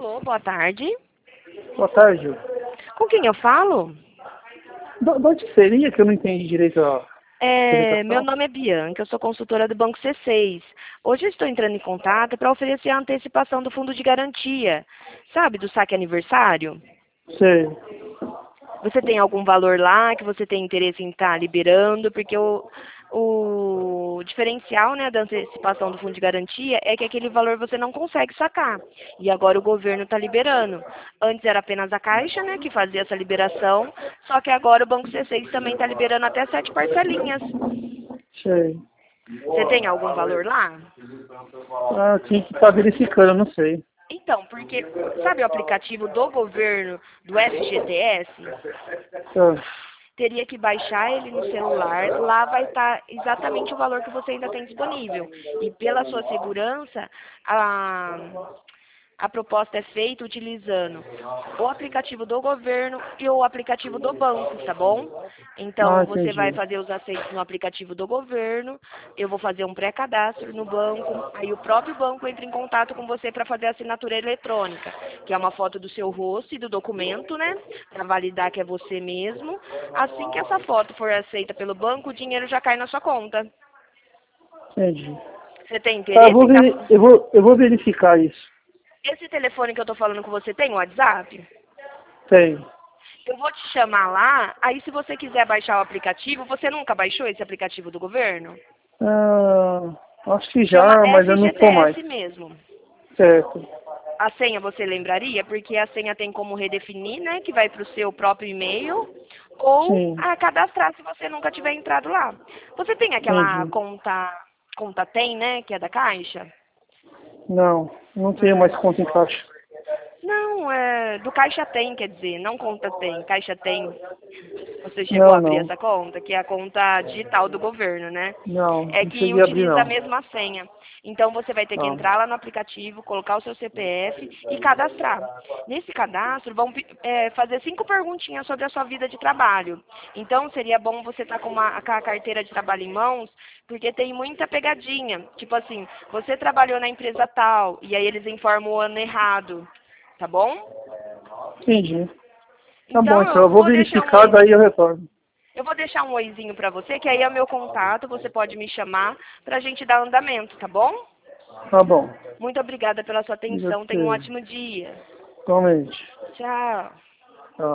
Alô, boa tarde. Boa tarde. Com quem eu falo? De onde seria que eu não entendi direito a Meu apresentação? nome é Bianca, eu sou consultora do Banco C6. Hoje eu estou entrando em contato para oferecer a antecipação do fundo de garantia. Sabe, do saque aniversário? Sei. Você tem algum valor lá que você tem interesse em estar liberando? Porque o diferencial, né, da antecipação do fundo de garantia é que aquele valor você não consegue sacar. E agora o governo está liberando. Antes era apenas a Caixa, né, que fazia essa liberação, só que agora o Banco C6 também está liberando até 7 parcelinhas. Sei. Você tem algum valor lá? Ah, tinha que estar verificando, eu não sei. Então, porque, sabe o aplicativo do governo, do FGTS? Ah, Teria que baixar ele no celular, lá vai estar exatamente o valor que você ainda tem disponível. E pela sua segurança, a proposta é feita utilizando o aplicativo do governo e o aplicativo do banco, tá bom? Então, você vai entendi. fazer os aceitos no aplicativo do governo, eu vou fazer um pré-cadastro no banco, aí o próprio banco entra em contato com você para fazer a assinatura eletrônica, que é uma foto do seu rosto e do documento, né? Para validar que é você mesmo. Assim que essa foto for aceita pelo banco, o dinheiro já cai na sua conta. Entendi. Você tem Tá, interesse em estar... eu vou verificar isso. Esse telefone que eu estou falando com você tem WhatsApp? Tem. Eu vou te chamar lá, aí se você quiser baixar o aplicativo, você nunca baixou esse aplicativo do governo? Ah, acho que Chama já, mas eu não tô mais. FGTS mesmo. Certo. A senha você lembraria? Porque a senha tem como redefinir, né? Que vai para o seu próprio e-mail. Ou Sim, a cadastrar se você nunca tiver entrado lá. Você tem aquela entendi. conta tem, né? Que é da Caixa? Não tenho mais Hum. conta em caixa. Não, do Caixa Tem, quer dizer, não conta tem, Caixa Tem. Você chegou a Não, abrir não. essa conta, que é a conta digital do governo, né? É Não que cheguei a abrir, utiliza a não. mesma senha. Então você vai ter que Não. entrar lá no aplicativo, colocar o seu CPF e cadastrar. Nesse cadastro vão fazer 5 perguntinhas sobre a sua vida de trabalho. Então seria bom você estar com a carteira de trabalho em mãos, porque tem muita pegadinha. Tipo assim, você trabalhou na empresa tal, e aí eles informam o ano errado. Tá bom? Entendi. Tá bom, Então então eu eu vou vou deixar um verificar, daí eu oizinho. retorno. Eu vou deixar um oizinho para você, que aí é o meu contato, você pode me chamar para a gente dar andamento, tá bom? Tá bom. Muito obrigada pela sua Obrigado atenção, por tenha um ter. ótimo dia. Igualmente. Tchau.